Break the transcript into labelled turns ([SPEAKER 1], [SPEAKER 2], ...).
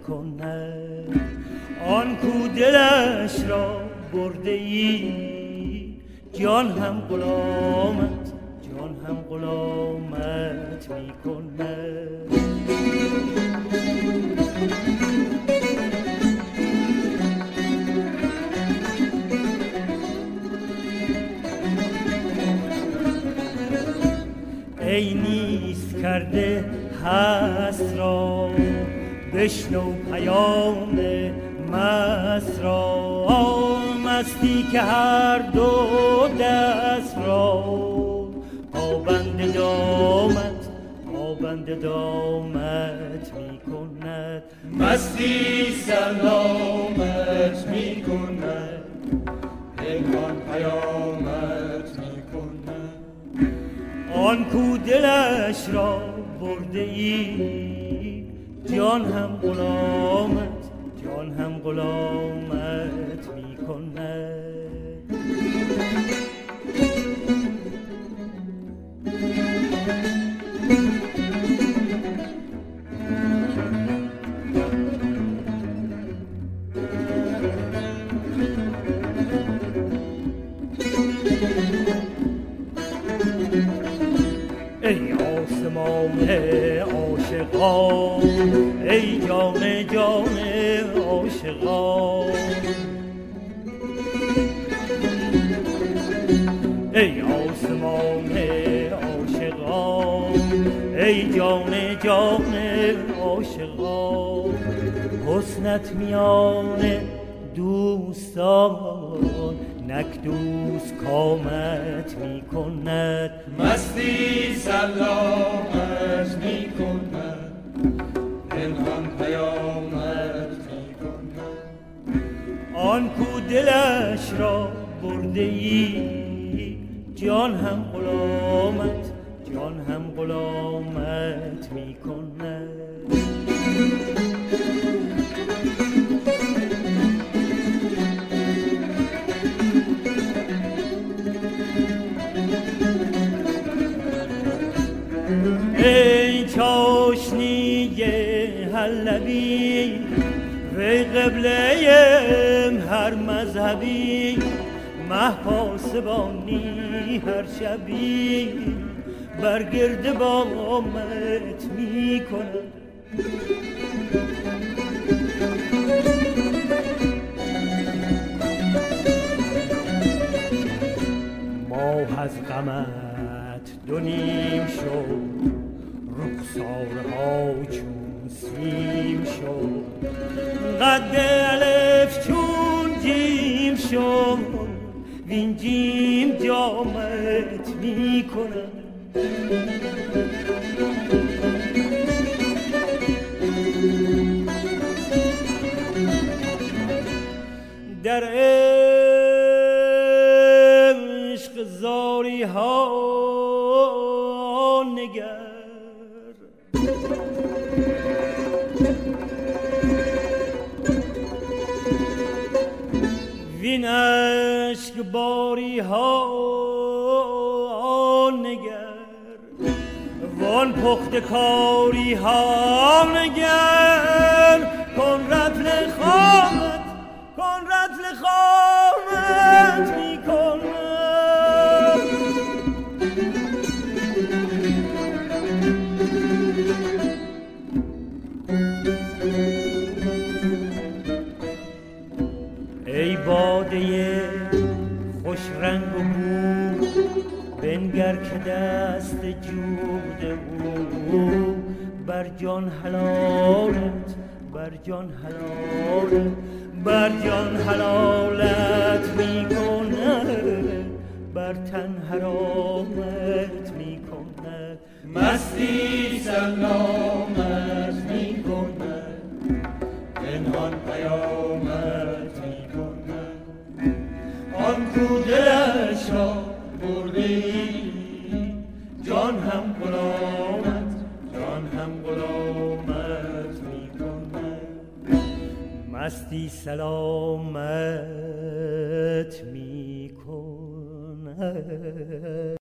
[SPEAKER 1] کند. آن کو دلش را برده ای جان هم غلامت می کند. ای نیست کرده هست را بشنو پیام مست را. مستی که هر دو دست را پابند دامت می کند.
[SPEAKER 2] مستی سلامت می کند، پنهان پیامت می کند.
[SPEAKER 1] آن کو دلش را برده ای جان هم غلامت می کند. ای آسمان عاشقان، ای جان عاشقان، ای آسمان عاشقان، ای جان عاشقان. حسنت میان دوستان نک دوست کامت می کند.
[SPEAKER 2] مستی سلامت می کند، پنهان پیامت می کند.
[SPEAKER 1] آن کو دلش را برده ای جان هم غلامت می کند. ای چاشنی هر لبی وی قبله هر مذهبی، مه پاسبانی هر شبی بر گرد بامت می کند. ماه از غمت دو نیم شد، رخسارها چون سیم شد، قد الف چون جیم شد، وین جیم جامت می کند. در عشق زاری ها نگر، وین عشق باری ها نگر، وان پخت کاری ها نگر. کن رطل خامت می کند. ای باده خوش رنگ و بو بنگر که دست جود او بر جان حلالت می کند، بر تن حرامت می کند.
[SPEAKER 2] مستی سلامت می کند، پنهان پیامت می کند. آن کو دلش را برده ای جان هم غلامت می کند.
[SPEAKER 1] مستی سلامت می کند.